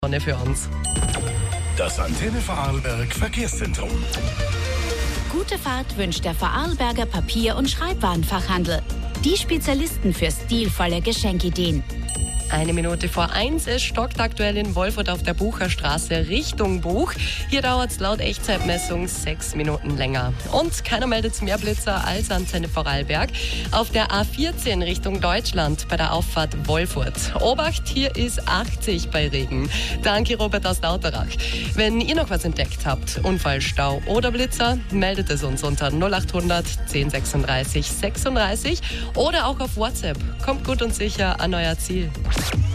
Sonne für uns. Das Antenne Vorarlberg Verkehrszentrum. Gute Fahrt wünscht der Vorarlberger Papier- und Schreibwarenfachhandel. Die Spezialisten für stilvolle Geschenkideen. 1:01. Es stockt aktuell in Wolfurt auf der Bucherstraße Richtung Buch. Hier dauert es laut Echtzeitmessung 6 Minuten länger. Und keiner meldet mehr Blitzer als Antenne Vorarlberg. Auf der A14 Richtung Deutschland bei der Auffahrt Wolfurt. Obacht, hier ist 80 bei Regen. Danke Robert aus Lauterach. Wenn ihr noch was entdeckt habt, Unfall, Stau oder Blitzer, meldet es uns unter 0800 1036 36 oder auch auf WhatsApp. Kommt gut und sicher an euer Ziel.